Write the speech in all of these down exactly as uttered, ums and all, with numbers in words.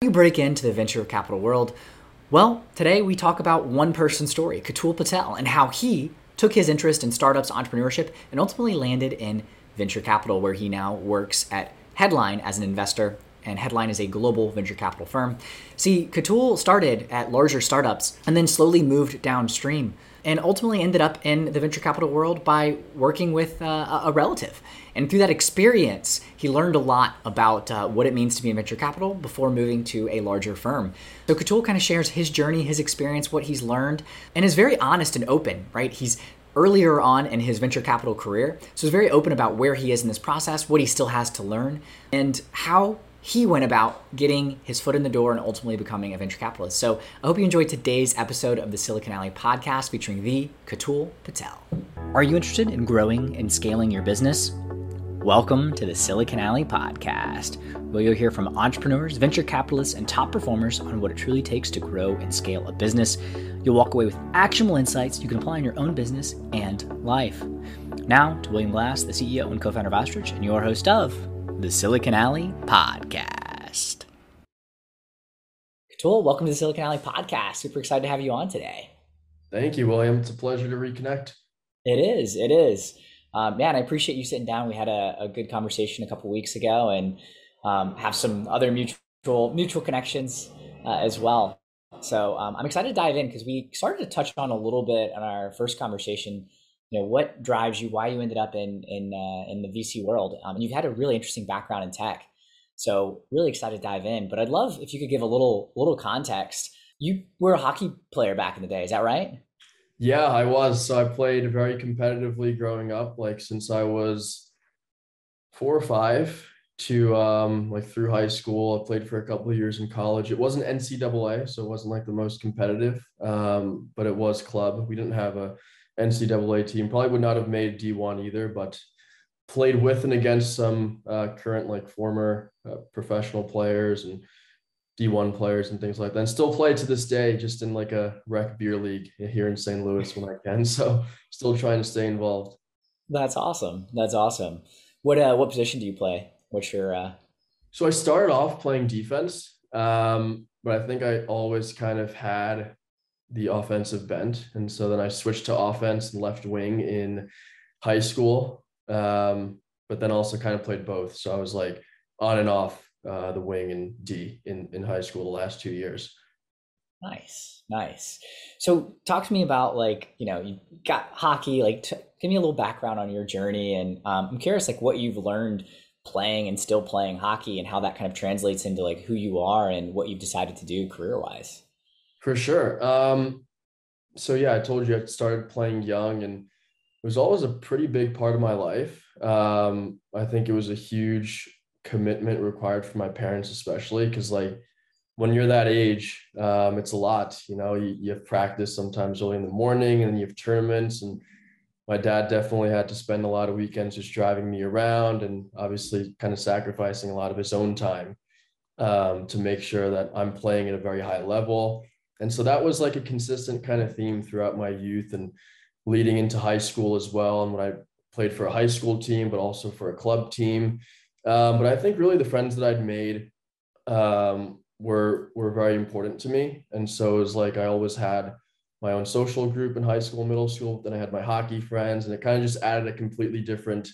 You break into the venture capital world? Well, today we talk about one person's story, Katul Patel, and how he took his interest in startups, entrepreneurship, and ultimately landed in venture capital, where he now works at Headline as an investor. And Headline is a global venture capital firm. See, Katul started at larger startups and then slowly moved downstream and ultimately ended up in the venture capital world by working with uh, a relative. And through that experience, he learned a lot about uh, what it means to be in venture capital before moving to a larger firm. So Katul kind of shares his journey, his experience, what he's learned, and is very honest and open, right? He's earlier on in his venture capital career, so he's very open about where he is in this process, what he still has to learn, and how he went about getting his foot in the door and ultimately becoming a venture capitalist. So I hope you enjoyed today's episode of the Silicon Alley podcast featuring the Katul Patel. Are you interested in growing and scaling your business? Welcome to the Silicon Alley podcast, where you'll hear from entrepreneurs, venture capitalists, and top performers on what it truly takes to grow and scale a business. You'll walk away with actionable insights you can apply in your own business and life. Now to William Glass, the C E O and co-founder of Ostrich, and your host of the Silicon Alley podcast. Katul, welcome to the Silicon Alley podcast. Super excited to have you on today. Thank you, William. It's a pleasure to reconnect. It is. It is. Um, man, I appreciate you sitting down. We had a, a good conversation a couple weeks ago, and um, have some other mutual mutual connections uh, as well. So um, I'm excited to dive in because we started to touch on a little bit on our first conversation. You know, what drives you, why you ended up in in uh, in the V C world, um, and you've had a really interesting background in tech. So really excited to dive in. But I'd love if you could give a little little context. You were a hockey player back in the day, is that right? Yeah, I was. So I played very competitively growing up, like since I was four or five to um, like through high school. I played for a couple of years in college. It wasn't N C double A, so it wasn't like the most competitive, um, but it was club. We didn't have a N C double A team. Probably would not have made D one either, but played with and against some uh, current like former uh, professional players and D one players and things like that, and still play to this day, just in like a rec beer league here in Saint Louis when I can. So still trying to stay involved. That's awesome. That's awesome. What uh, what position do you play? What's your uh... So I started off playing defense, um, but I think I always kind of had the offensive bent. And so then I switched to offense and left wing in high school, um, but then also kind of played both. So I was like on and off uh, the wing and D in, in high school the last two years. Nice, nice. So talk to me about, like, you know, you got hockey, like t- give me a little background on your journey. And um, I'm curious, like, what you've learned playing and still playing hockey and how that kind of translates into like who you are and what you've decided to do career-wise. For sure. Um, so yeah, I told you I started playing young, and it was always a pretty big part of my life. Um, I think it was a huge commitment required for my parents, especially because like when you're that age, um, it's a lot. You know, you, you have practice sometimes early in the morning, and you have tournaments. And my dad definitely had to spend a lot of weekends just driving me around, and obviously kind of sacrificing a lot of his own time um, to make sure that I'm playing at a very high level. And so that was like a consistent kind of theme throughout my youth and leading into high school as well. And when I played for a high school team, but also for a club team. Um, but I think really the friends that I'd made um, were were very important to me. And so it was like I always had my own social group in high school, middle school. Then I had my hockey friends, and it kind of just added a completely different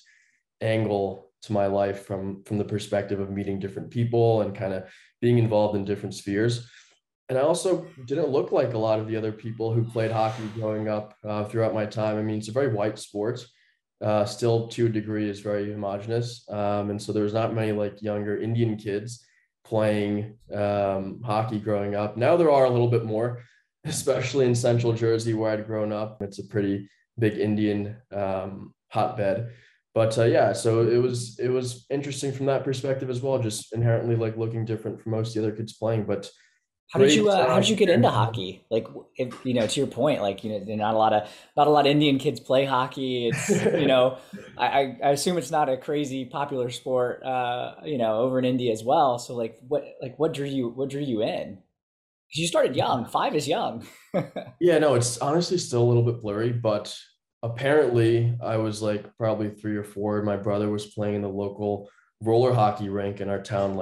angle to my life from from the perspective of meeting different people and kind of being involved in different spheres. And I also didn't look like a lot of the other people who played hockey growing up uh, throughout my time. I mean, it's a very white sport. Uh, still, to a degree, is very homogenous. Um, and so there was not many like younger Indian kids playing um, hockey growing up. Now there are a little bit more, especially in Central Jersey where I'd grown up. It's a pretty big Indian um, hotbed. But uh, yeah, so it was it was interesting from that perspective as well, just inherently like looking different from most of the other kids playing. But How did great. you uh, how Uh, did you get into hockey? Like, if you know, to your point, like, you know, there are not a lot of not a lot of Indian kids play hockey. It's, you know, I, I I assume it's not a crazy popular sport, uh, you know, over in India as well. So like, what like what drew you what drew you in? Because you started young. Five is young. yeah, no, it's honestly still a little bit blurry, but apparently I was like probably three or four. My brother was playing in the local roller hockey rink in our town like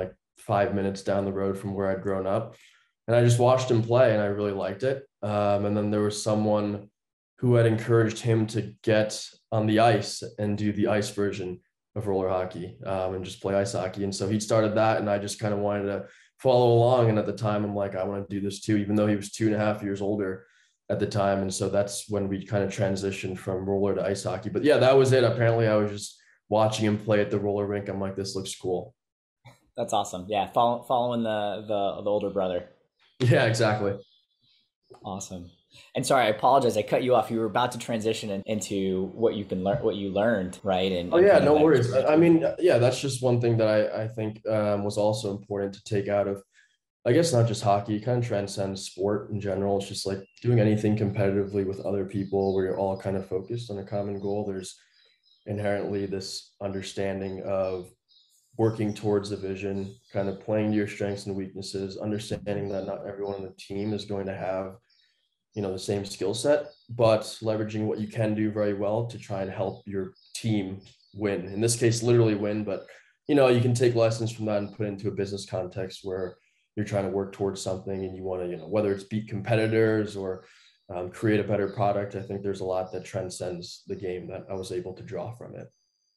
five minutes down the road from where I'd grown up. And I just watched him play and I really liked it. Um, and then there was someone who had encouraged him to get on the ice and do the ice version of roller hockey, um, and just play ice hockey. And so he started that, and I just kind of wanted to follow along. And at the time, I'm like, I want to do this too, even though he was two and a half years older at the time. And so that's when we kind of transitioned from roller to ice hockey. But yeah, that was it. Apparently, I was just watching him play at the roller rink. I'm like, this looks cool. That's awesome. Yeah, follow, following the, the the older brother. Yeah, exactly. Awesome. And sorry, I apologize. I cut you off. You were about to transition in, into what you can learn, what you learned, right? And, Oh and yeah, kind of no that worries. I I experience. mean, yeah, that's just one thing that I I think um, was also important to take out of, I guess, not just hockey, it kind of transcends sport in general. It's just like doing anything competitively with other people where you're all kind of focused on a common goal. There's inherently this understanding of working towards the vision, kind of playing to your strengths and weaknesses, understanding that not everyone on the team is going to have, you know, the same skill set, but leveraging what you can do very well to try and help your team win. In this case, literally win, but you know, you can take lessons from that and put it into a business context where you're trying to work towards something and you want to, you know, whether it's beat competitors or um, create a better product. I think there's a lot that transcends the game that I was able to draw from it.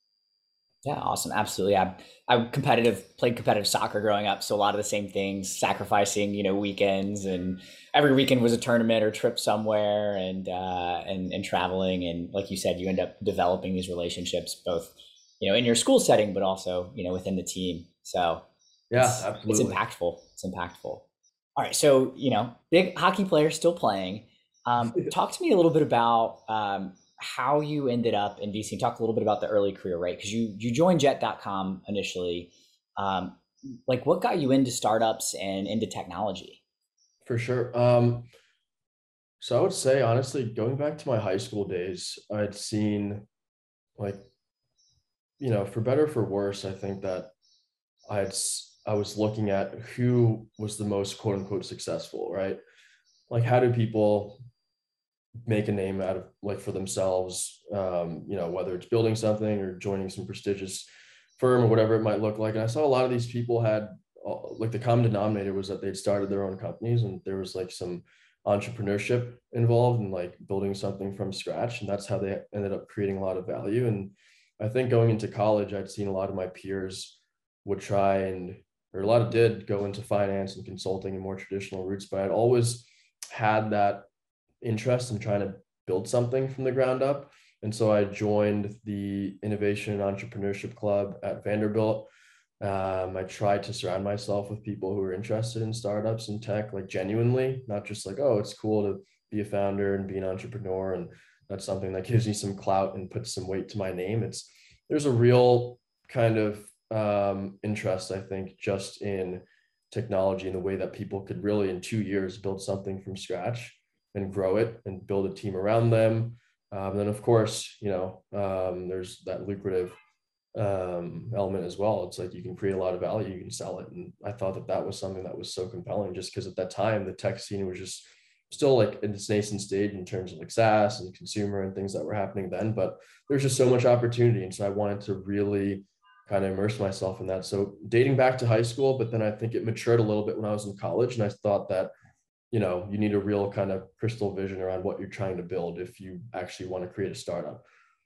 Yeah, awesome. Absolutely. I I competitive played competitive soccer growing up, so a lot of the same things, sacrificing, you know, weekends, and every weekend was a tournament or trip somewhere, and uh and and traveling, and like you said, you end up developing these relationships both, you know, in your school setting, but also, you know, within the team. So Yeah, it's it's absolutely. impactful. It's impactful. All right, so you know, big hockey player still playing. Um, talk to me a little bit about um, how you ended up in V C. Talk a little bit about the early career, right? Because you you joined Jet dot com initially. Um, like, what got you into startups and into technology? For sure. Um, so I would say honestly, going back to my high school days, I'd seen like, you know, for better or for worse, I think that I had I was looking at who was the most quote unquote successful, right? Like how do people make a name out of like for themselves, um, you know, whether it's building something or joining some prestigious firm or whatever it might look like. And I saw a lot of these people had uh, like the common denominator was that they'd started their own companies and there was like some entrepreneurship involved and like building something from scratch. And that's how they ended up creating a lot of value. And I think going into college, I'd seen a lot of my peers would try and, or a lot of did go into finance and consulting and more traditional routes, but I'd always had that interest in trying to build something from the ground up. And so I joined the Innovation and Entrepreneurship Club at Vanderbilt. Um, I tried to surround myself with people who are interested in startups and tech, like genuinely, not just like, oh, it's cool to be a founder and be an entrepreneur. And that's something that gives me some clout and puts some weight to my name. It's there's a real kind of um, interest, I think, just in technology and the way that people could really in two years build something from scratch and grow it and build a team around them. Um, then of course, you know, um, there's that lucrative um, element as well. It's like you can create a lot of value, you can sell it. And I thought that that was something that was so compelling just because at that time, the tech scene was just still like in its nascent stage in terms of like SaaS and consumer and things that were happening then, but there's just so much opportunity. And so I wanted to really kind of immerse myself in that. So dating back to high school, but then I think it matured a little bit when I was in college. And I thought that you know you need a real kind of crystal vision around what you're trying to build if you actually want to create a startup.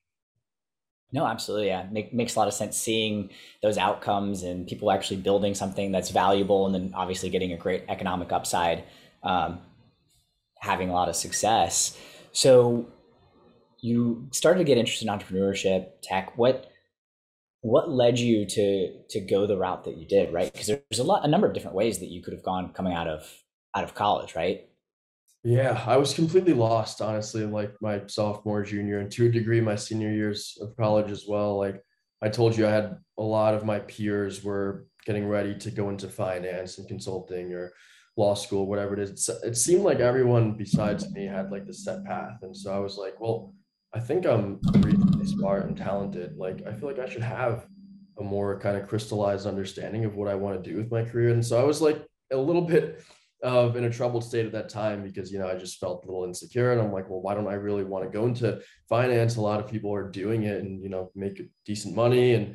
No, absolutely. Yeah, Make, makes a lot of sense seeing those outcomes and people actually building something that's valuable, and then obviously getting a great economic upside, um, having a lot of success. So you started to get interested in entrepreneurship, tech. What what led you to to go the route that you did, right? Because there's a lot, a number of different ways that you could have gone coming out of out of college, right? Yeah, I was completely lost honestly in like my sophomore junior and to a degree my senior years of college as well. Like I told you, I had a lot of my peers were getting ready to go into finance and consulting or law school, whatever it is. It seemed like everyone besides me had like the set path, and so I was like, well, I think I'm reasonably smart and talented. Like I feel like I should have a more kind of crystallized understanding of what I want to do with my career. And so I was like a little bit of in a troubled state at that time because you know I just felt a little insecure and I'm like, well, why don't I really want to go into finance? A lot of people are doing it and you know make decent money and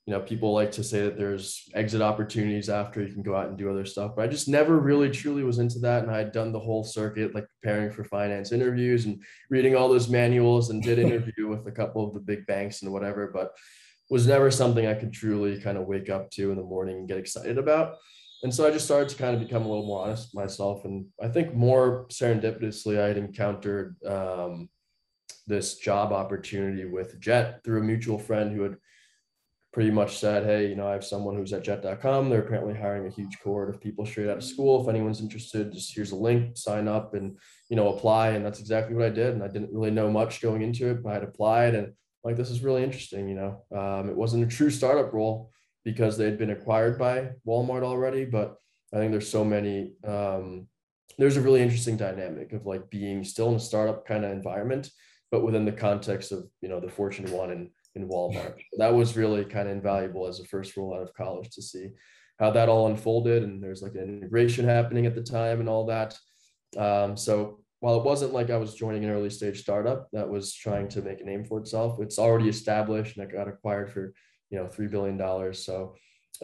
you know, people like to say that there's exit opportunities after you can go out and do other stuff, but I just never really truly was into that. And I had done the whole circuit, like preparing for finance interviews and reading all those manuals, and did interview with a couple of the big banks and whatever, but was never something I could truly kind of wake up to in the morning and get excited about. And so I just started to kind of become a little more honest with myself. And I think more serendipitously, I had encountered um, this job opportunity with Jet through a mutual friend who had pretty much said, hey, you know, I have someone who's at jet dot com. They're apparently hiring a huge cohort of people straight out of school. If anyone's interested, just here's a link, sign up and, you know, apply. And that's exactly what I did. And I didn't really know much going into it, but I had applied and like, this is really interesting. You know, um, it wasn't a true startup role because they'd been acquired by Walmart already, but I think there's so many, um, there's a really interesting dynamic of like being still in a startup kind of environment, but within the context of, you know, the Fortune one and in Walmart. That was really kind of invaluable as a first role out of college to see how that all unfolded. And there's like an integration happening at the time and all that. Um, so while it wasn't like I was joining an early stage startup that was trying to make a name for itself, it's already established and it got acquired for, you know, three billion dollars. So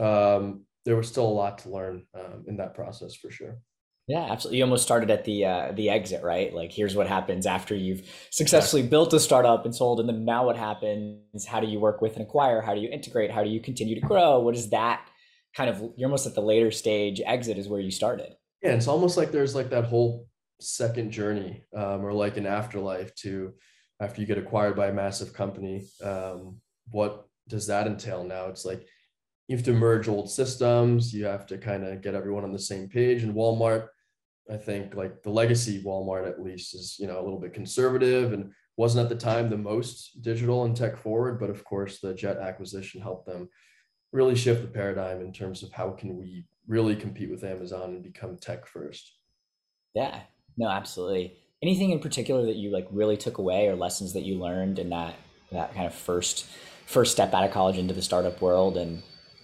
um, there was still a lot to learn um, in that process for sure. Yeah, absolutely. You almost started at the uh, the exit, right? Like, here's what happens after you've successfully built a startup and sold, and then now what happens? How do you work with and acquire? How do you integrate? How do you continue to grow? What is that kind of? You're almost at the later stage. Exit is where you started. Yeah, it's almost like there's like that whole second journey, um, or like an afterlife to after you get acquired by a massive company. Um, what does that entail now? It's like you have to merge old systems. You have to kind of get everyone on the same page. And Walmart, I think like the legacy Walmart at least is, you know, a little bit conservative and wasn't at the time the most digital and tech forward, but of course the Jet acquisition helped them really shift the paradigm in terms of how can we really compete with Amazon and become tech first. Yeah, no, absolutely. Anything in particular that you like really took away or lessons that you learned in that that kind of first first step out of college into the startup world and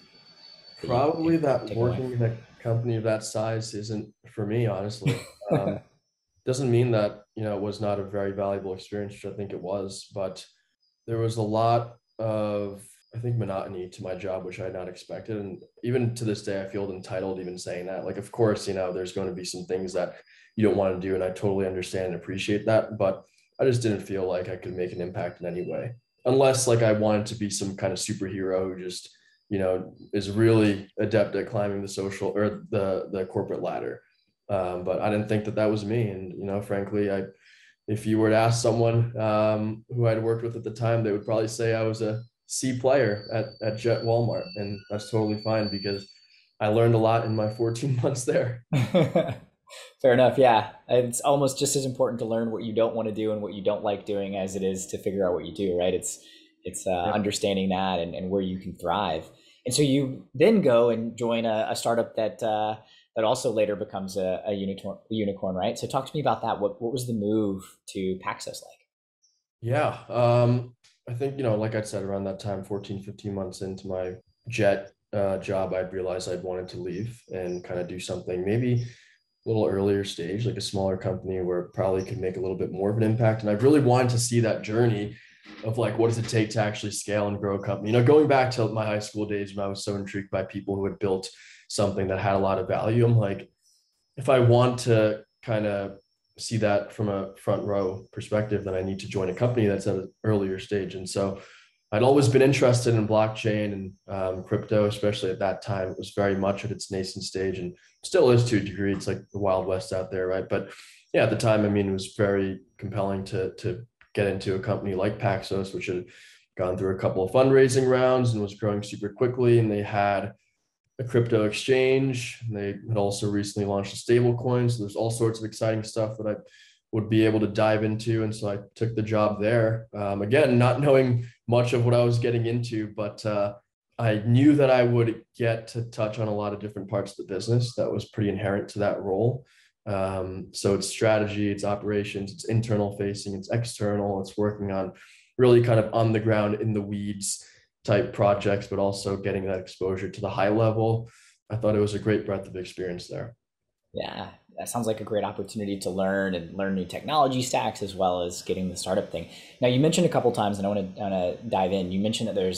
that you, Probably you that take away? working in a company of that size isn't for me, honestly. Um, doesn't mean that, you know, it was not a very valuable experience, which I think it was, but there was a lot of, I think, monotony to my job, which I had not expected. And even to this day, I feel entitled even saying that. Like, of course, you know, there's going to be some things that you don't want to do. And I totally understand and appreciate that. But I just didn't feel like I could make an impact in any way. Unless like I wanted to be some kind of superhero who just, you know, is really adept at climbing the social or the the corporate ladder. Um, but I didn't think that that was me. And, you know, frankly, I, if you were to ask someone um, who I'd worked with at the time, they would probably say I was a C player at, at Jet Walmart. And that's totally fine because I learned a lot in my fourteen months there. Fair enough. Yeah. It's almost just as important to learn what you don't want to do and what you don't like doing as it is to figure out what you do, right? It's it's uh, Yeah. understanding that and, and where you can thrive. And so you then go and join a, a startup that uh, that also later becomes a, a unicorn, a unicorn, right? So talk to me about that. What what was the move to Paxos like? Yeah. Um, I think, you know, like I said, around that time, fourteen, fifteen months into my Jet uh, job, I'd realized I'd wanted to leave and kind of do something maybe a little earlier stage, like a smaller company where it probably could make a little bit more of an impact. And I really wanted to see that journey of like, what does it take to actually scale and grow a company? You know, going back to my high school days when I was so intrigued by people who had built something that had a lot of value, I'm like, if I want to kind of see that from a front row perspective, then I need to join a company that's at an earlier stage. And so I'd always been interested in blockchain and um, crypto, especially at that time. It was very much at its nascent stage and still is to a degree. It's like the Wild West out there, right? But yeah, at the time, I mean, it was very compelling to to get into a company like Paxos, which had gone through a couple of fundraising rounds and was growing super quickly. And they had a crypto exchange. They had also recently launched a stable coin. So there's all sorts of exciting stuff that I would be able to dive into. And so I took the job there. Um, again, not knowing much of what I was getting into, but uh, I knew that I would get to touch on a lot of different parts of the business that was pretty inherent to that role. Um, so it's strategy, it's operations, it's internal facing, it's external, it's working on really kind of on the ground in the weeds type projects, but also getting that exposure to the high level. I thought it was a great breadth of experience there. Yeah, that sounds like a great opportunity to learn and learn new technology stacks as well as getting the startup thing. Now, you mentioned a couple times, and I want to, I want to dive in. You mentioned that there's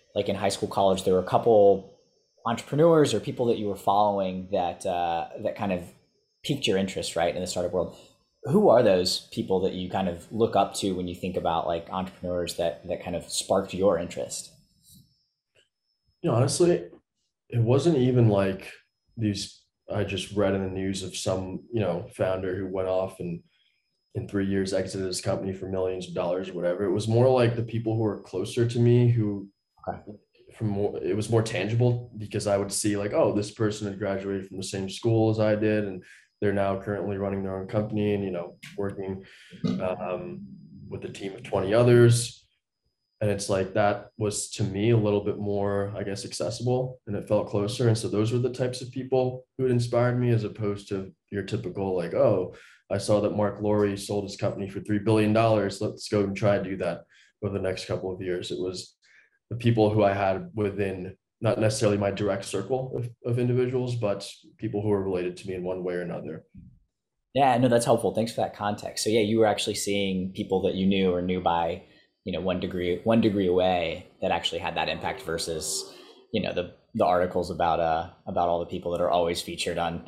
like in high school, college, there were a couple entrepreneurs or people that you were following that uh, that kind of piqued your interest, right, in the startup world. Who are those people that you kind of look up to when you think about like entrepreneurs that that kind of sparked your interest? You know, honestly, it wasn't even like these. I just read in the news of some, you know, founder who went off and in three years exited his company for millions of dollars or whatever. It was more like the people who were closer to me who Okay. from more, it was more tangible because I would see like, oh, this person had graduated from the same school as I did, and they're now currently running their own company and, you know, working um, with a team of twenty others. And it's like that was to me a little bit more, I guess, accessible and it felt closer. And so those were the types of people who had inspired me as opposed to your typical like, oh, I saw that Mark Laurie sold his company for three billion dollars. Let's go and try to do that over the next couple of years. It was the people who I had within not necessarily my direct circle of, of individuals, but people who were related to me in one way or another. Yeah, no, that's helpful. Thanks for that context. So yeah, you were actually seeing people that you knew or knew by, you know, one degree one degree away that actually had that impact versus, you know, the the articles about uh about all the people that are always featured on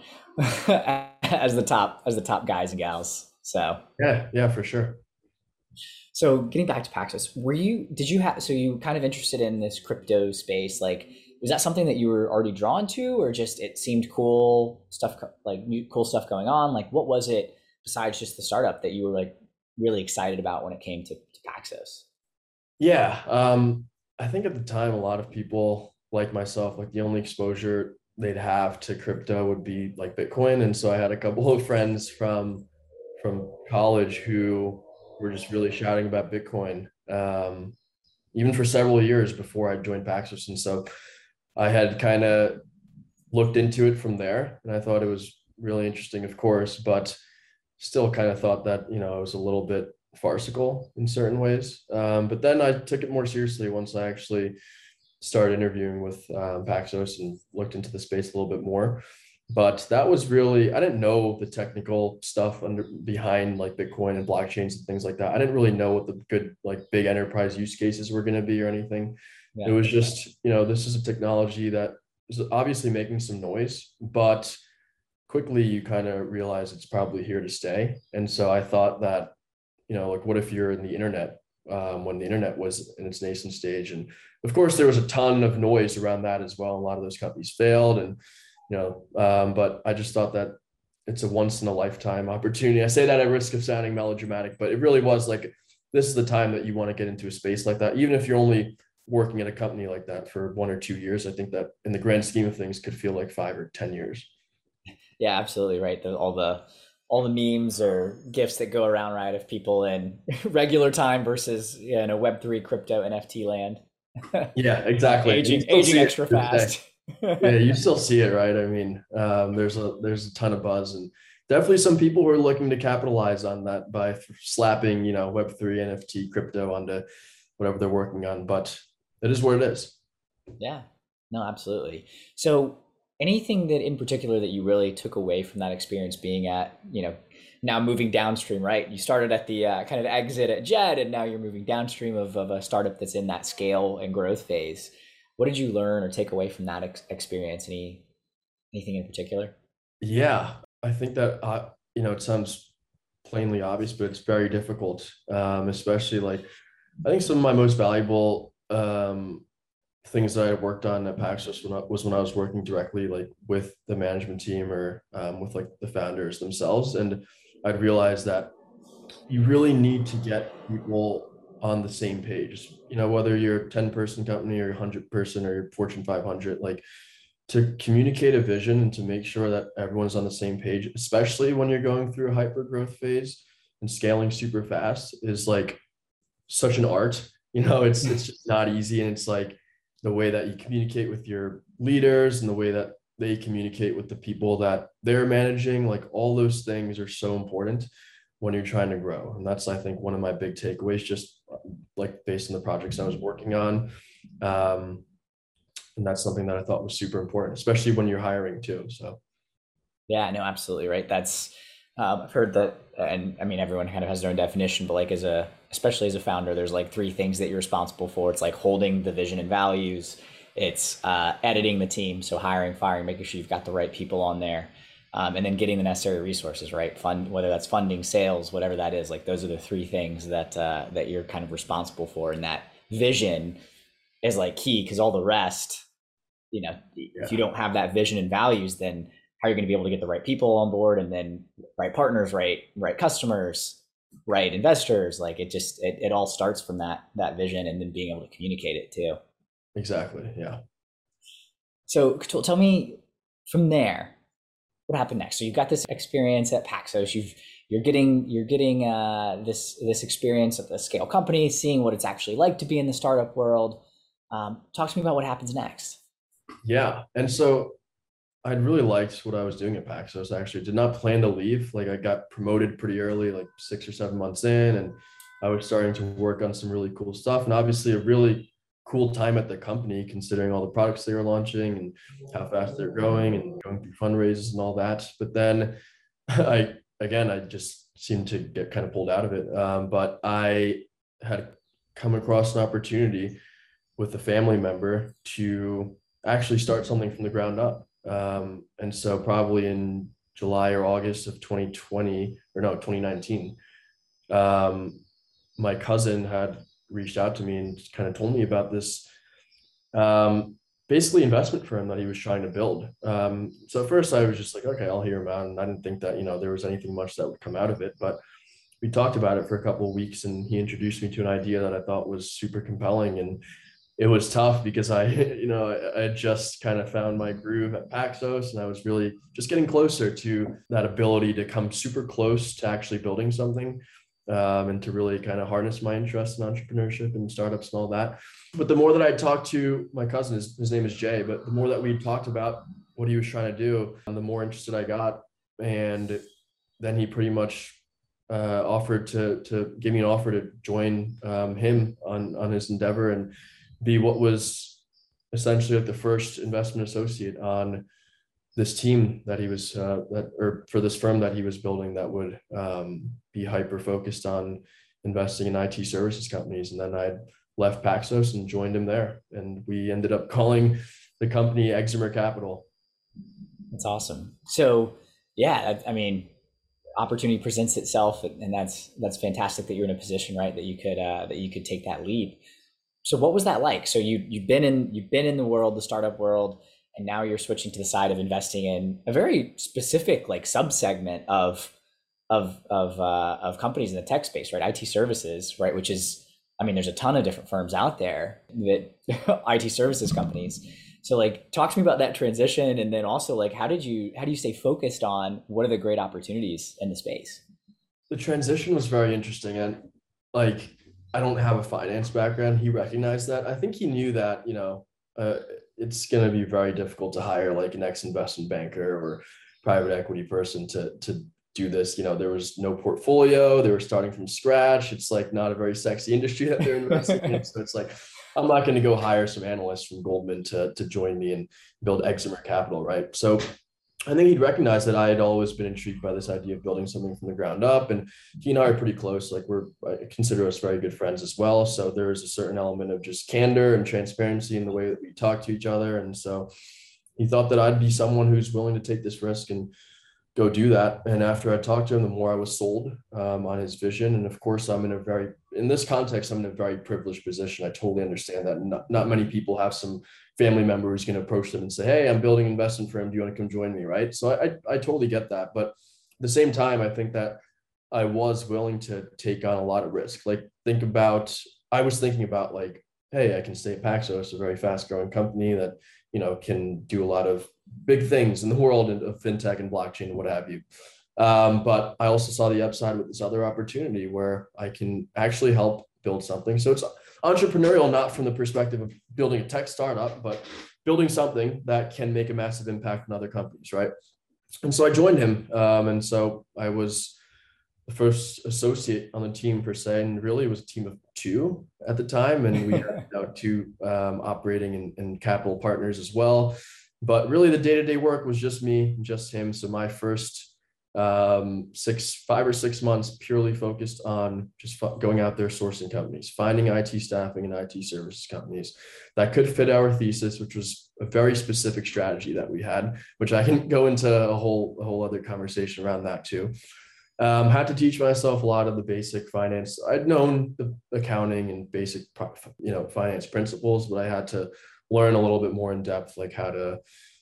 as the top as the top guys and gals. So Yeah, yeah, for sure. so getting back to Paxos, were you did you have so you kind of interested in this crypto space? Like, was that something that you were already drawn to, or just it seemed cool stuff co- like new cool stuff going on? Like, what was it besides just the startup that you were like really excited about when it came to, to Paxos? Yeah. Um, I think at the time, a lot of people like myself, like the only exposure they'd have to crypto would be like Bitcoin. And so I had a couple of friends from from college who were just really shouting about Bitcoin, um, even for several years before I joined Paxos. And so I had kind of looked into it from there, and I thought it was really interesting, of course, but still kind of thought that, you know, it was a little bit farcical in certain ways. Um, but then I took it more seriously once I actually started interviewing with um, Paxos and looked into the space a little bit more. But that was really, I didn't know the technical stuff under behind like Bitcoin and blockchains and things like that. I didn't really know what the good, like big enterprise use cases were going to be or anything. It Yeah. was just, you know, this is a technology that is obviously making some noise, but quickly you kind of realize it's probably here to stay. And so I thought that, you know, like what if you're in the internet um, when the internet was in its nascent stage? And of course, there was a ton of noise around that as well. A lot of those companies failed, and you know, um, but I just thought that it's a once in a lifetime opportunity. I say that at risk of sounding melodramatic, but it really was like this is the time that you want to get into a space like that, even if you're only working at a company like that for one or two years. I think that in the grand scheme of things could feel like five or ten years. Yeah, absolutely right. The, all the all the memes or gifts that go around, right, of people in regular time versus, you know, Web three crypto N F T land. Yeah, exactly. And you aging still aging see it extra to this day. fast. Yeah, you still see it, right? I mean, um, there's a there's a ton of buzz, and definitely some people who are looking to capitalize on that by slapping, you know, Web three N F T crypto onto whatever they're working on. But it is what it is. Yeah, no, absolutely. So anything that in particular that you really took away from that experience being at, you know, now moving downstream, right? You started at the uh, kind of exit at Jed, and now you're moving downstream of, of a startup that's in that scale and growth phase. What did you learn or take away from that ex- experience? Any anything in particular? Yeah, I think that uh, you know, it sounds plainly obvious, but it's very difficult. Um, especially like I think some of my most valuable um things that I worked on at Paxos when I, was when I was working directly like with the management team or um, with like the founders themselves. And I'd realized that you really need to get people on the same page, you know, whether you're a ten person company or a hundred person or your Fortune five hundred, like to communicate a vision and to make sure that everyone's on the same page, especially when you're going through a hyper growth phase and scaling super fast is like such an art. You know, it's it's just not easy. And it's like the way that you communicate with your leaders and the way that they communicate with the people that they're managing, like all those things are so important when you're trying to grow. And that's, I think, one of my big takeaways, just like based on the projects I was working on. Um, and that's something that I thought was super important, especially when you're hiring too. So Yeah, no, absolutely right. That's um, I've heard that, and I mean everyone kind of has their own definition, but like as a especially as a founder, there's like three things that you're responsible for. It's like holding the vision and values. It's uh, editing the team, so hiring, firing, making sure you've got the right people on there, um, and then getting the necessary resources, right? Fund, whether that's funding, sales, whatever that is. Like those are the three things that uh, that you're kind of responsible for, and that vision is like key because all the rest, you know, if Yeah, you don't have that vision and values, then how are you going to be able to get the right people on board and then right partners, right, right customers, right investors? Like it just it, it all starts from that that vision and then being able to communicate it too. exactly. Yeah. So tell me from there, what happened next? So you've got this experience at Paxos. You've you're getting you're getting uh, this this experience of the scale company, seeing what it's actually like to be in the startup world. Um, talk to me about what happens next. Yeah. And so I really liked what I was doing at Paxos. I actually did not plan to leave. Like I got promoted pretty early, like six or seven months in, and I was starting to work on some really cool stuff. And obviously a really cool time at the company, considering all the products they were launching and how fast they're growing and going through fundraisers and all that. But then I, again, I just seemed to get kind of pulled out of it. Um, but I had come across an opportunity with a family member to actually start something from the ground up. Um, and so probably in July or August of twenty twenty or no, twenty nineteen, um, my cousin had reached out to me and kind of told me about this um, basically investment firm that he was trying to build. Um, so at first I was just like, okay, I'll hear about it. And I didn't think that, you know, there was anything much that would come out of it, but we talked about it for a couple of weeks and he introduced me to an idea that I thought was super compelling. And it was tough because I, you know, I had just kind of found my groove at Paxos and I was really just getting closer to that ability to come super close to actually building something um, and to really kind of harness my interest in entrepreneurship and startups and all that. But the more that I talked to my cousin, his, his name is Jay, but the more that we talked about what he was trying to do, the more interested I got. And then he pretty much uh, offered to to give me an offer to join um, him on on his endeavor and be what was essentially like the first investment associate on this team that he was uh, that or for this firm that he was building that would um, be hyper focused on investing in I T services companies. And then I left Paxos and joined him there, and we ended up calling the company Exemer Capital. That's awesome. So yeah, I, I mean, opportunity presents itself, and that's that's fantastic that you're in a position, right, that you could uh, that you could take that lead. So what was that like? So you you've been in you've been in the world, the startup world, and now you're switching to the side of investing in a very specific like subsegment of of of uh, of companies in the tech space, right? I T services, right? Which is, I mean, there's a ton of different firms out there that I T services companies. So like, talk to me about that transition, and then also like, how did you how do you stay focused on what are the great opportunities in the space? The transition was very interesting, and like I don't have a finance background. He recognized that. I think he knew that, you know, uh, it's going to be very difficult to hire like an ex-investment banker or private equity person to to do this. You know, there was no portfolio. They were starting from scratch. It's like not a very sexy industry that they're investing in. So it's like, I'm not going to go hire some analysts from Goldman to to join me and build Exemer Capital, right? So I think he'd recognized that I had always been intrigued by this idea of building something from the ground up. And he and I are pretty close. Like we're, I consider us very good friends as well. So there is a certain element of just candor and transparency in the way that we talk to each other. And so he thought that I'd be someone who's willing to take this risk and go do that. And after I talked to him, the more I was sold um, on his vision. And of course, I'm in a very, in this context, I'm in a very privileged position. I totally understand that. Not, not many people have some family member who's going to approach them and say, hey, I'm building an investment firm. Do you want to come join me? Right. So I, I, I totally get that. But at the same time, I think that I was willing to take on a lot of risk. Like think about, I was thinking about like, hey, I can stay at Paxos, a very fast growing company that, you know, can do a lot of big things in the world of fintech and blockchain and what have you. Um, but I also saw the upside with this other opportunity where I can actually help build something. So it's entrepreneurial, not from the perspective of building a tech startup, but building something that can make a massive impact on other companies, right? And so I joined him. Um, and so I was the first associate on the team per se, and really it was a team of two at the time. And we had you know, two um, operating and, and capital partners as well. But really the day-to-day work was just me, just him. So my first um, six, five or six months purely focused on just going out there sourcing companies, finding I T staffing and I T services companies that could fit our thesis, which was a very specific strategy that we had, which I can go into a whole a whole other conversation around that too. Um, had to teach myself a lot of the basic finance. I'd known the accounting and basic, you know, finance principles, but I had to learn a little bit more in depth, like how to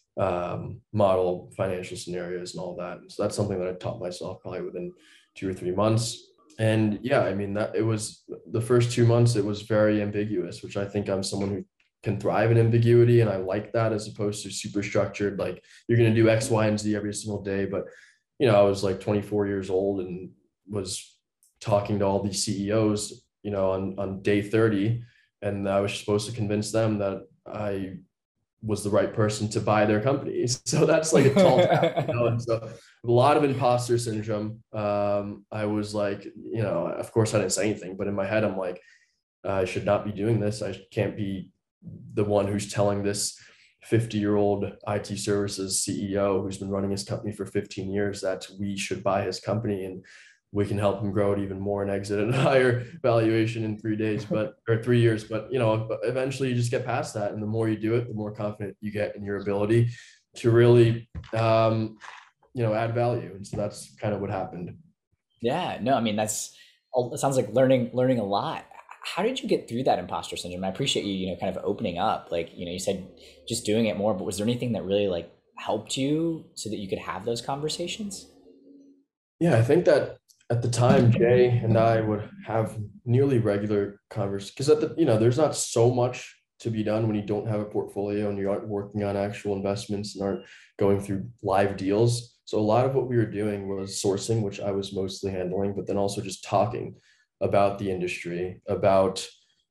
um, model financial scenarios and all that. And so that's something that I taught myself probably within two or three months. And yeah, I mean, that it was the first two months, it was very ambiguous, which I think I'm someone who can thrive in ambiguity. And I like that as opposed to super structured, like you're going to do X, Y, and Z every single day. But, you know, I was like twenty-four years old and was talking to all these C E Os, you know, on, on day thirty. And I was supposed to convince them that I was the right person to buy their companies. So that's like a tall task, you know? And so a lot of imposter syndrome. Um, I was like, you know, of course I didn't say anything, but in my head, I'm like, I should not be doing this. I can't be the one who's telling this fifty year old I T services C E O who's been running his company for fifteen years that we should buy his company and we can help him grow it even more and exit at a higher valuation in three days, but or three years. But you know, eventually you just get past that, and the more you do it, the more confident you get in your ability to really, um, you know, add value. And so that's kind of what happened. Yeah, no, I mean that's it sounds like learning learning a lot. How did you get through that imposter syndrome? I appreciate you, you know, kind of opening up. Like, you know, you said just doing it more, but was there anything that really like helped you so that you could have those conversations? Yeah, I think that at the time, Jay and I would have nearly regular conversations because at the, you know, there's not so much to be done when you don't have a portfolio and you aren't working on actual investments and aren't going through live deals. So a lot of what we were doing was sourcing, which I was mostly handling, but then also just talking about the industry, about,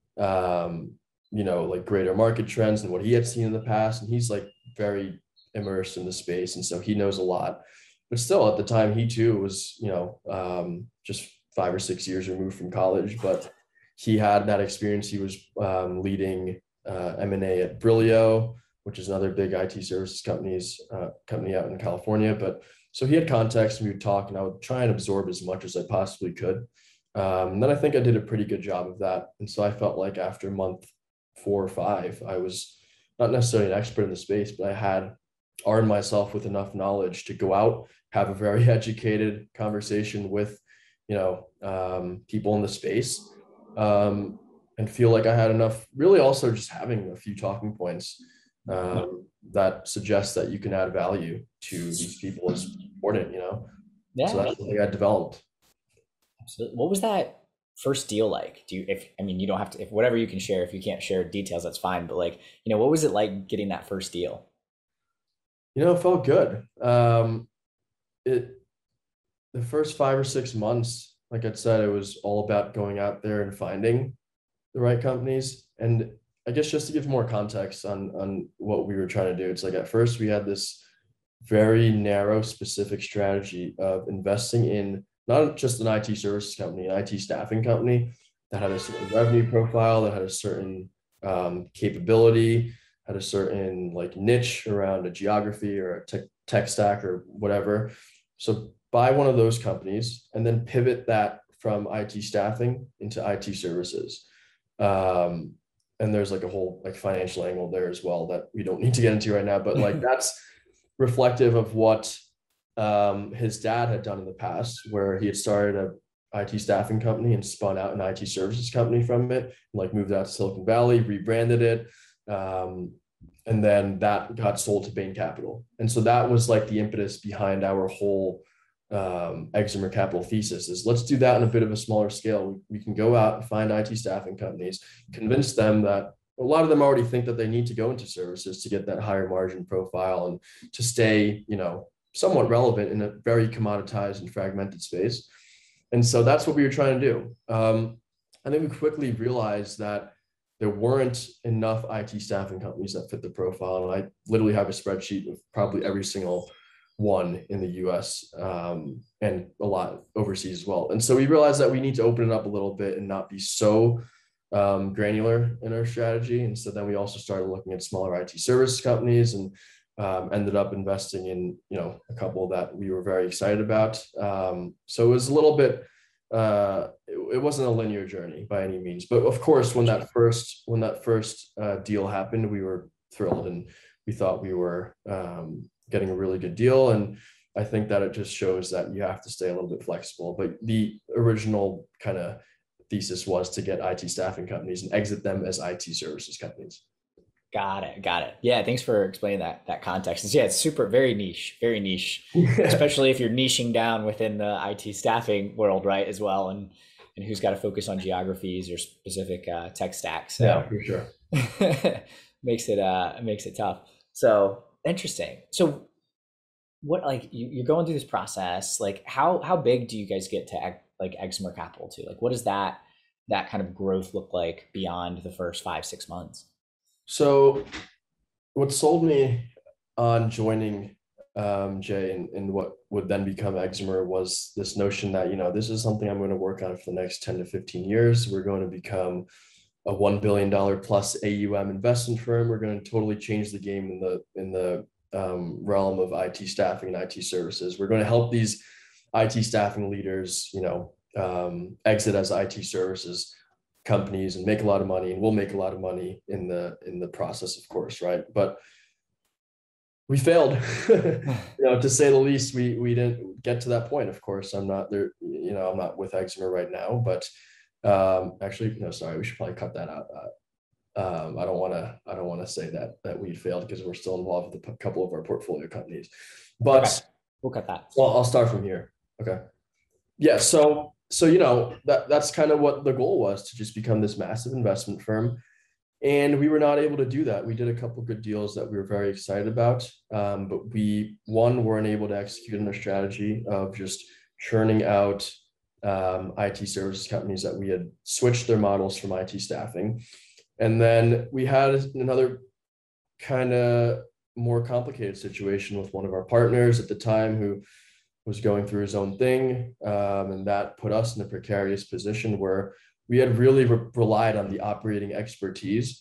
um, you know, like greater market trends and what he had seen in the past. And he's like very immersed in the space. And so he knows a lot. But still, at the time, he too was, you know, um, just five or six years removed from college. But he had that experience. He was um, leading uh, M and A at Brilio, which is another big I T services companies uh, company out in California. But so he had context, and we would talk, and I would try and absorb as much as I possibly could. Um, and then I think I did a pretty good job of that. And so I felt like after month four or five, I was not necessarily an expert in the space, but I had armed myself with enough knowledge to go out, have a very educated conversation with, you know, um, people in the space, um, and feel like I had enough, really also just having a few talking points um, that suggest that you can add value to these people is important, you know? So Yeah, that's something I developed. absolutely. What was that first deal like? Do you, if, I mean, you don't have to, if whatever you can share, if you can't share details, that's fine. But like, you know, what was it like getting that first deal? You know, it felt good. Um, it, the first five or six months, like I said, it was all about going out there and finding the right companies. And I guess just to give more context on on what we were trying to do, it's like at first we had this very narrow, specific strategy of investing in not just an I T services company, an I T staffing company that had a certain revenue profile, that had a certain um, capability, had a certain like niche around a geography or a tech, tech stack or whatever. So buy one of those companies and then pivot that from I T staffing into I T services. Um, and there's like a whole like financial angle there as well that we don't need to get into right now, but like that's reflective of what um, his dad had done in the past, where he had started a I T staffing company and spun out an I T services company from it, and like moved out to Silicon Valley, rebranded it. Um, and then that got sold to Bain Capital. And so that was like the impetus behind our whole um, Exumer Capital thesis is let's do that on a bit of a smaller scale. We, we can go out and find I T staffing companies, convince them that a lot of them already think that they need to go into services to get that higher margin profile and to stay, you know, somewhat relevant in a very commoditized and fragmented space. And so that's what we were trying to do. Um, and then we quickly realized that there weren't enough I T staffing companies that fit the profile. And I literally have a spreadsheet of probably every single one in the U S um, and a lot overseas as well. And so we realized that we need to open it up a little bit and not be so um, granular in our strategy. And so then we also started looking at smaller I T service companies. And um, ended up investing in, you know, a couple that we were very excited about. Um, so it was a little bit, uh, it, it wasn't a linear journey by any means, but of course, when that first, when that first uh, deal happened, we were thrilled and we thought we were um, getting a really good deal. And I think that it just shows that you have to stay a little bit flexible. But the original kind of thesis was to get I T staffing companies and exit them as I T services companies. Got it. Got it. Yeah. Thanks for explaining that that context. It's, yeah, it's super, very niche, very niche, especially if you're niching down within the I T staffing world, right? As well, and and who's got to focus on geographies or specific uh, tech stacks. So Yeah, for sure. makes it uh makes it tough. So interesting. So what, like, you, you're going through this process, like how how big do you guys get to like Exmer Capital to? Like what does that that kind of growth look like beyond the first five, six months? So what sold me on joining um, Jay and, and what would then become Exmer was this notion that, you know, this is something I'm going to work on for the next ten to fifteen years. We're going to become a one billion dollars plus A U M investment firm. We're going to totally change the game in the, in the um, realm of I T staffing and I T services. We're going to help these I T staffing leaders, you know, um, exit as I T services companies and make a lot of money, and we'll make a lot of money in the in the process, of course, right? But we failed, you know, to say the least. We we didn't get to that point. Of course, I'm not there, you know, I'm not with Exmer right now, but um, actually, no, sorry, we should probably cut that out. Uh, um, I don't want to I don't want to say that that we failed because we're still involved with a couple of our portfolio companies. But okay, we'll cut that. Well, I'll start from here. Okay. Yeah. So so you know that that's kind of what the goal was, to just become this massive investment firm, and we were not able to do that. We did a couple of good deals that we were very excited about, um, but we one weren't able to execute on our strategy of just churning out um, I T services companies that we had switched their models from I T staffing, and then we had another kind of more complicated situation with one of our partners at the time who was going through his own thing. Um, and that put us in a precarious position where we had really re- relied on the operating expertise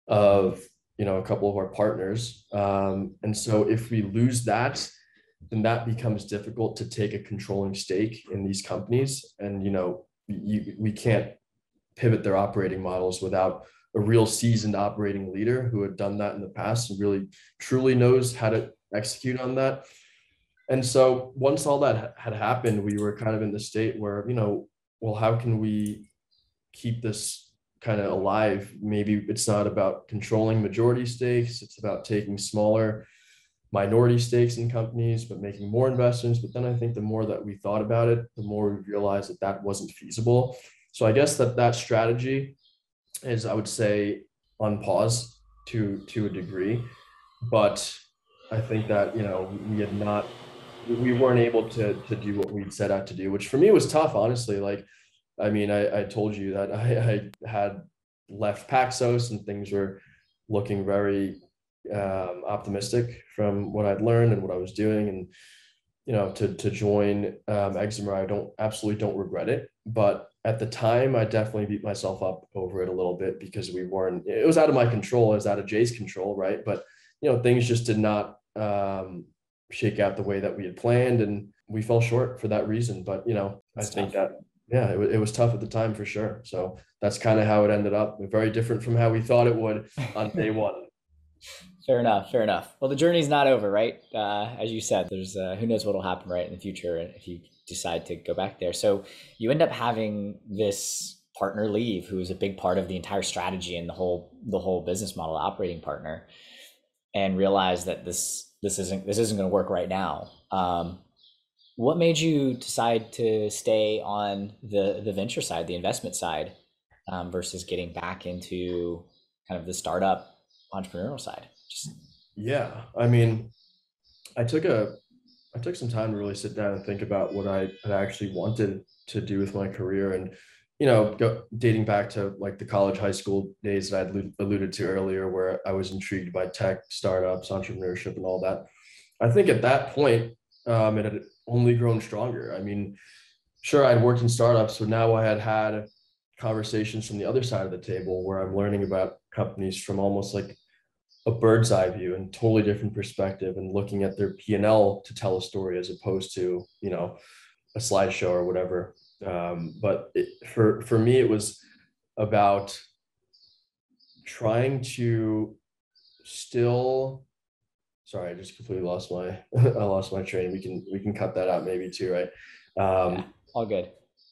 of, you know, a couple of our partners. Um, and so if we lose that, then that becomes difficult to take a controlling stake in these companies. And, you know, you, we can't pivot their operating models without a real seasoned operating leader who had done that in the past and really truly knows how to execute on that. And so once all that had happened, we were kind of in the state where, you know, well, how can we keep this kind of alive? Maybe it's not about controlling majority stakes. It's about taking smaller minority stakes in companies, but making more investments. But then I think the more that we thought about it, the more we realized that that wasn't feasible. So I guess that that strategy is, I would say, on pause to, to a degree. But I think that, you know, we had not we weren't able to to do what we'd set out to do, which for me was tough, honestly. Like, I mean, I, I told you that I, I had left Paxos and things were looking very um, optimistic from what I'd learned and what I was doing. And, you know, to to join um, Exmer, I don't absolutely don't regret it. But at the time, I definitely beat myself up over it a little bit because we weren't, it was out of my control, it was out of Jay's control, right? But, you know, things just did not um, shake out the way that we had planned, and we fell short for that reason. But, you know, that's I think tough. that, yeah, it, it was tough at the time for sure. So that's kind of how it ended up. Very different from how we thought it would on day one. Fair enough. Fair enough. Well, the journey's not over, right? Uh, as you said, there's uh, who knows what will happen right in the future if you decide to go back there. So you end up having this partner leave, who is a big part of the entire strategy and the whole the whole business model, operating partner, and realize that this this isn't this isn't going to work right now. Um, what made you decide to stay on the the venture side, the investment side, um, versus getting back into kind of the startup entrepreneurial side? Just... Yeah, I mean, I took a I took some time to really sit down and think about what I had actually wanted to do with my career. And, you know, go, dating back to like the college, high school days that I'd alluded to earlier, where I was intrigued by tech, startups, entrepreneurship, and all that. I think at that point, um, it had only grown stronger. I mean, sure, I'd worked in startups, but now I had had conversations from the other side of the table where I'm learning about companies from almost like a bird's eye view and totally different perspective and looking at their P and L to tell a story as opposed to, you know, a slideshow or whatever. Um, but it, for for me, it was about trying to still. Sorry, I just completely lost my I lost my train. We can we can cut that out maybe too, right? Yeah, Um, all good.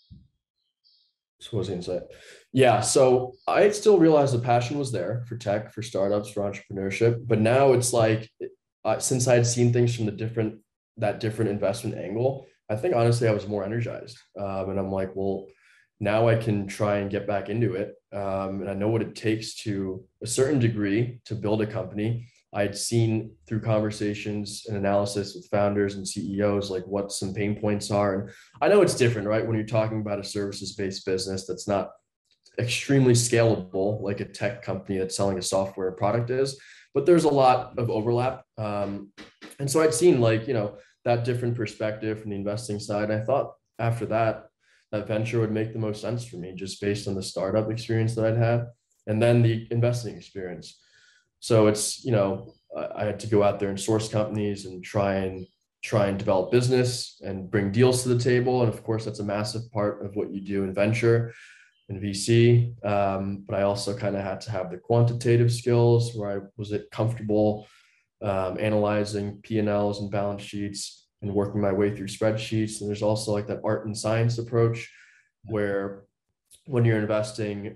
so what was I gonna say? Yeah, so I still realized the passion was there for tech, for startups, for entrepreneurship, but now it's like uh, since I had seen things from the different that different investment angle, I think honestly I was more energized, um, and I'm like, well, now I can try and get back into it, um, and I know what it takes to a certain degree to build a company. I'd seen through conversations and analysis with founders and C E Os like what some pain points are, and I know it's different, right? When you're talking about a services-based business that's not extremely scalable, like a tech company that's selling a software product is, but there's a lot of overlap. Um, and so I'd seen like, you know, that different perspective from the investing side. I thought after that, that venture would make the most sense for me just based on the startup experience that I'd had and then the investing experience. So it's, you know, I had to go out there and source companies and try and try and develop business and bring deals to the table. And of course, that's a massive part of what you do in venture and V C. Um, but I also kind of had to have the quantitative skills where I was it comfortable um, analyzing P and Ls and balance sheets and working my way through spreadsheets. And there's also like that art and science approach where when you're investing,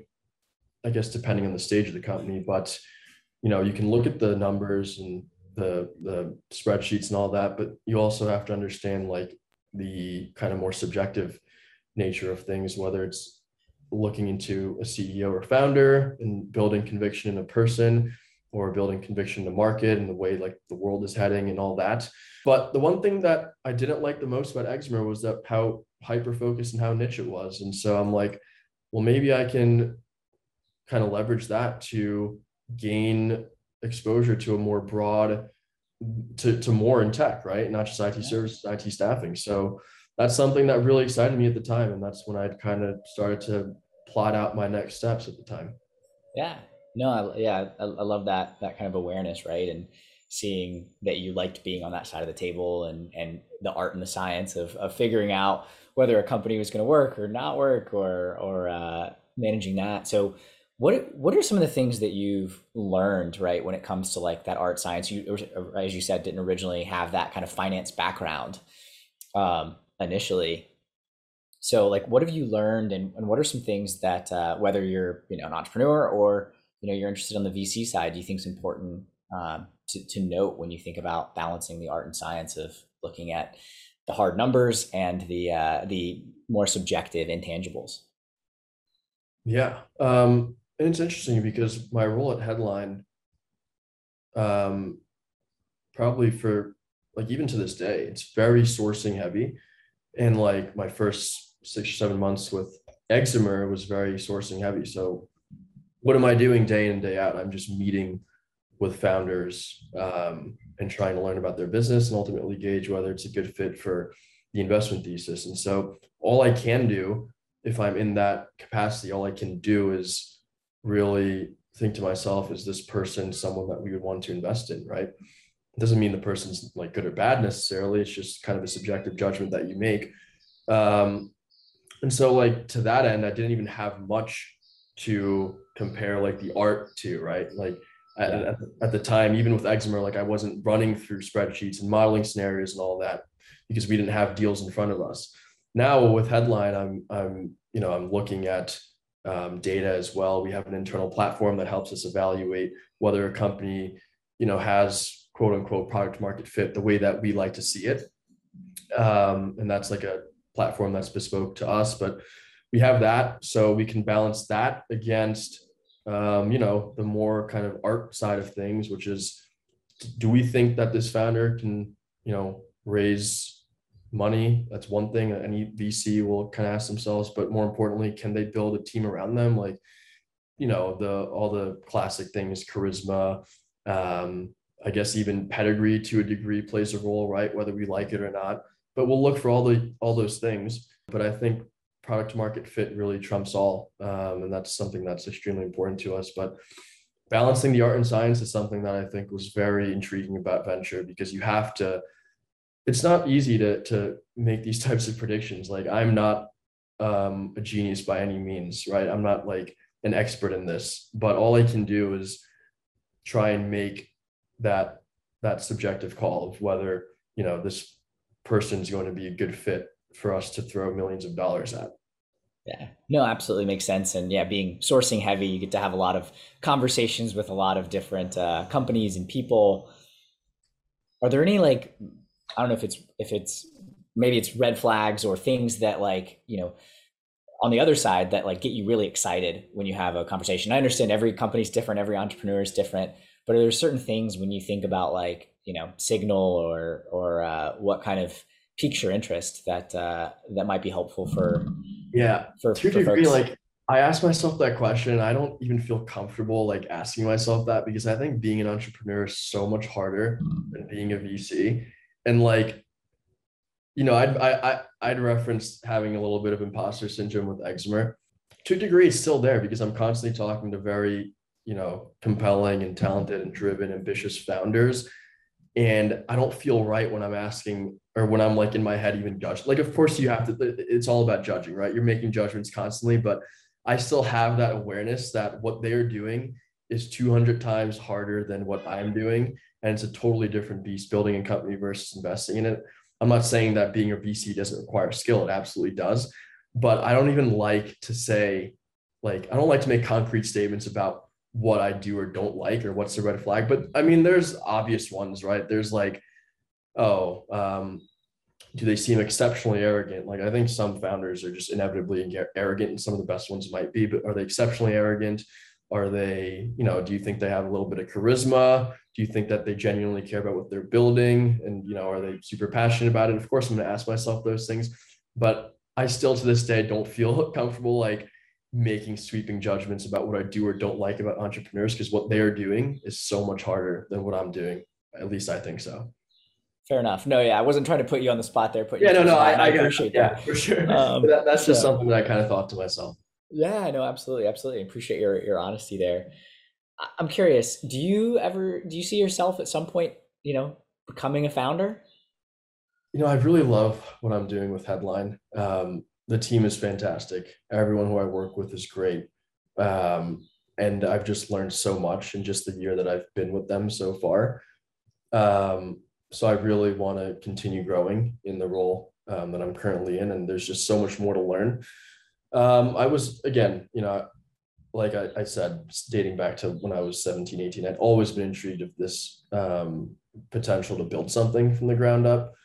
I guess depending on the stage of the company, but you know, you can look at the numbers and the the spreadsheets and all that, but you also have to understand like the kind of more subjective nature of things, whether it's looking into a C E O or founder and building conviction in a person or building conviction in the market and the way like the world is heading and all that. But the one thing that I didn't like the most about Exmer was that how hyper focused and how niche it was. And so I'm like, well, maybe I can kind of leverage that to gain exposure to a more broad to, to more in tech, right? Not just I T services, I T staffing. So that's something that really excited me at the time. And that's when I'd kind of started to plot out my next steps at the time. Yeah. No, I, yeah, I, I love that that kind of awareness, right? And seeing that you liked being on that side of the table and and the art and the science of of figuring out whether a company was going to work or not work or or uh, managing that. So what what are some of the things that you've learned, right, when it comes to like that art science? You, as you said, didn't originally have that kind of finance background um, initially. So like, what have you learned and, and what are some things that uh, whether you're, you know, an entrepreneur or, you know, you're interested on the V C side, do you think is important um, to, to note when you think about balancing the art and science of looking at the hard numbers and the uh, the more subjective intangibles? Yeah. Um, and it's interesting because my role at Headline, um, probably for like even to this day, it's very sourcing heavy. And like my first six or seven months with Exemer was very sourcing heavy. So what am I doing day in and day out? I'm just meeting with founders um, and trying to learn about their business and ultimately gauge whether it's a good fit for the investment thesis. And so all I can do if I'm in that capacity, all I can do is really think to myself, is this person someone that we would want to invest in, right? It doesn't mean the person's like good or bad necessarily. It's just kind of a subjective judgment that you make. Um, and so like to that end, I didn't even have much to compare like the art to, right? Like at, Yeah. at, at the time, even with Exemer, like I wasn't running through spreadsheets and modeling scenarios and all that because we didn't have deals in front of us. Now with Headline, I'm I'm you know I'm looking at um, data as well. We have an internal platform that helps us evaluate whether a company you know has quote unquote product market fit the way that we like to see it, um, and that's like a platform that's bespoke to us. But we have that, so we can balance that against um, you know the more kind of art side of things, which is do we think that this founder can you know raise money? That's one thing that any V C will kind of ask themselves, but more importantly, can they build a team around them? Like, you know, the all the classic things, charisma, um, I guess even pedigree to a degree plays a role, right? Whether we like it or not. But we'll look for all the all those things. But I think product market fit really trumps all. Um, and that's something that's extremely important to us. But balancing the art and science is something that I think was very intriguing about venture because you have to, it's not easy to to make these types of predictions. Like I'm not um, a genius by any means, right? I'm not like an expert in this, but all I can do is try and make that that subjective call of whether, you know, this person's going to be a good fit for us to throw millions of dollars at. Yeah, no, absolutely makes sense. And yeah, being sourcing heavy, you get to have a lot of conversations with a lot of different uh, companies and people. Are there any like, I don't know if it's if it's maybe it's red flags or things that like, you know, on the other side that like get you really excited when you have a conversation? I understand every company's different, every entrepreneur is different, but are there certain things when you think about like, you know, signal or or uh, what kind of piques your interest that uh, that might be helpful for Yeah, for to a for degree, folks? like I ask myself that question, and I don't even feel comfortable like asking myself that because I think being an entrepreneur is so much harder than being a V C. And like, you know, I'd I, I I'd referenced having a little bit of imposter syndrome with Exmer. To a degree, it's still there because I'm constantly talking to very, you know, compelling and talented and driven, ambitious founders, and I don't feel right when I'm asking or when I'm like in my head even judged. Like, of course, you have to. It's all about judging, right? You're making judgments constantly, but I still have that awareness that what they're doing is two hundred times harder than what I'm doing, and it's a totally different beast building a company versus investing in it. I'm not saying that being a V C doesn't require skill; it absolutely does, but I don't even like to say, like, I don't like to make concrete statements about what I do or don't like or what's the red flag. But I mean, there's obvious ones, right? There's like, oh, um, do they seem exceptionally arrogant? Like I think some founders are just inevitably arrogant, and some of the best ones might be, but are they exceptionally arrogant? Are they, you know, do you think they have a little bit of charisma? Do you think that they genuinely care about what they're building? And, you know, are they super passionate about it? Of course, I'm going to ask myself those things, but I still to this day don't feel comfortable like making sweeping judgments about what I do or don't like about entrepreneurs because what they are doing is so much harder than what I'm doing. At least I think so. Fair enough. No, yeah, I wasn't trying to put you on the spot there, put you Yeah, no, to a no, spot, and I I, I got, appreciate yeah, that. for sure. But Um, that, that's just so something that I kind of thought to myself. yeah, no, absolutely, absolutely. Appreciate your your honesty there. I- I'm curious, do you ever do you see yourself at some point, you know, becoming a founder? You know, I really love what I'm doing with Headline. Um, the team is fantastic. Everyone who I work with is great. Um, and I've just learned so much in just the year that I've been with them so far. Um, so I really want to continue growing in the role um, that I'm currently in. And there's just so much more to learn. Um, I was, again, you know, like I, I said, dating back to when I was seventeen, eighteen, I'd always been intrigued of this um, potential to build something from the ground up.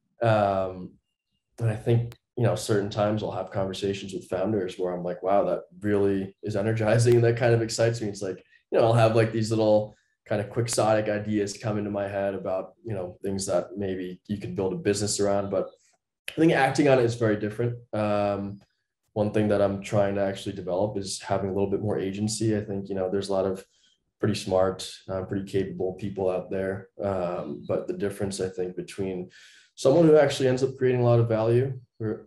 Um, and I think, you know, certain times I'll have conversations with founders where I'm like, wow, that really is energizing. And that kind of excites me. It's like, you know, I'll have like these little kind of quixotic ideas come into my head about, you know, things that maybe you could build a business around. But I think acting on it is very different. Um, one thing that I'm trying to actually develop is having a little bit more agency. I think, you know, there's a lot of pretty smart, uh, pretty capable people out there. Um, but the difference, I think, between someone who actually ends up creating a lot of value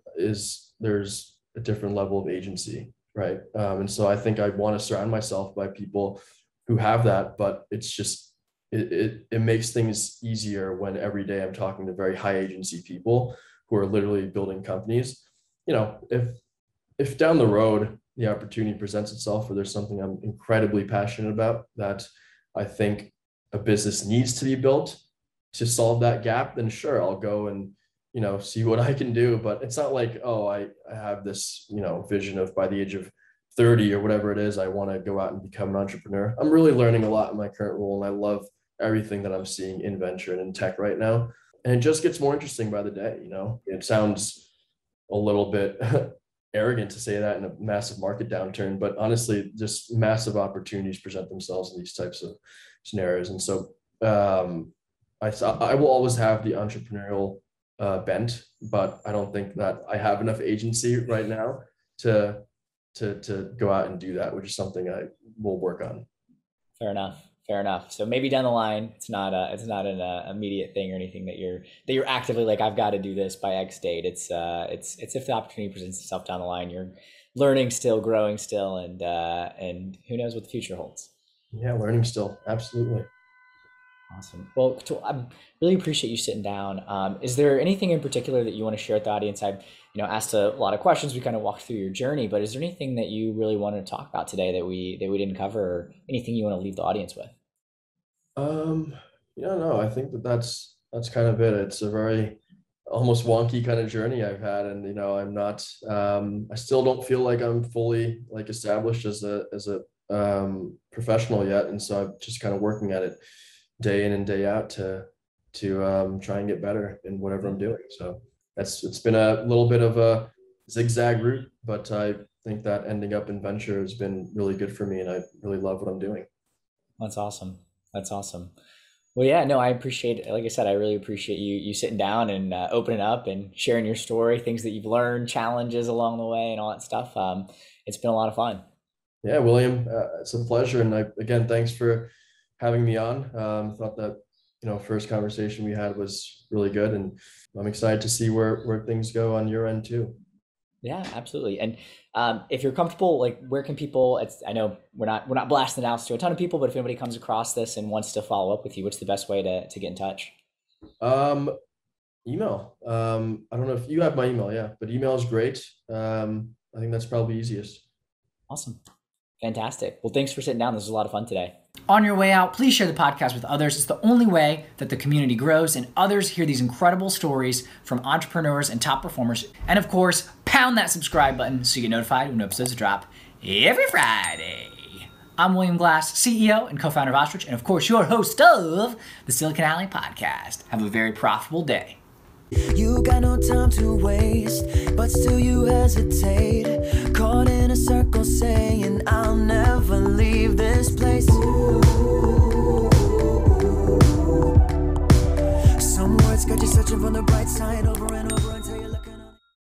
is there's a different level of agency, right? Um, and so I think I want to surround myself by people who have that, but it's just, it, it, it makes things easier when every day I'm talking to very high agency people who are literally building companies. You know, if if down the road the opportunity presents itself or there's something I'm incredibly passionate about that I think a business needs to be built to solve that gap, then sure, I'll go and, you know, see what I can do. But it's not like, oh, I, I have this, you know, vision of by the age of thirty or whatever it is, I want to go out and become an entrepreneur. I'm really learning a lot in my current role, and I love everything that I'm seeing in venture and in tech right now. And it just gets more interesting by the day, you know. It sounds a little bit arrogant to say that in a massive market downturn, but honestly, just massive opportunities present themselves in these types of scenarios. And so um, I I will always have the entrepreneurial uh, bent, but I don't think that I have enough agency right now to to to go out and do that, which is something I will work on. Fair enough. Fair enough. So maybe down the line, it's not a, it's not an uh, immediate thing or anything that you're that you're actively like, I've got to do this by X date. It's uh, it's it's if the opportunity presents itself down the line, you're learning still, growing still, and uh, and who knows what the future holds. Yeah, learning still. Absolutely. Awesome. Well, Katul, I really appreciate you sitting down. Um, is there anything in particular that you want to share with the audience? I've, you know, asked a lot of questions. We kind of walked through your journey, but is there anything that you really wanted to talk about today that we that we didn't cover, or anything you want to leave the audience with? Um, yeah, no, I think that that's that's kind of it. It's a very almost wonky kind of journey I've had, and you know, I'm not. Um, I still don't feel like I'm fully like established as a as a um, professional yet, and so I'm just kind of working at it day in and day out to to um, try and get better in whatever I'm doing. So that's it's been a little bit of a zigzag route, but I think that ending up in venture has been really good for me, and I really love what I'm doing. That's awesome. That's awesome. Well, yeah, no, I appreciate, like I said, I really appreciate you you sitting down and uh, opening up and sharing your story, things that you've learned, challenges along the way, and all that stuff. Um, it's been a lot of fun. Yeah, William, uh, it's a pleasure, and I, again, thanks for having me on. Um, thought that you know first conversation we had was really good, and I'm excited to see where where things go on your end too. Yeah, absolutely. And um, if you're comfortable, like, where can people? It's I know we're not we're not blasting it out to a ton of people, but if anybody comes across this and wants to follow up with you, what's the best way to to get in touch? Um, email. Um, I don't know if you have my email, yeah, but email is great. Um, I think that's probably easiest. Awesome. Fantastic. Well, thanks for sitting down. This was a lot of fun today. On your way out, please share the podcast with others. It's the only way that the community grows and others hear these incredible stories from entrepreneurs and top performers. And of course, pound that subscribe button so you get notified when episodes drop every Friday. I'm William Glass, C E O and co-founder of Ostrich, and of course, your host of the Silicon Alley Podcast. Have a very profitable day. You got no time to waste, but still you hesitate. Caught in a circle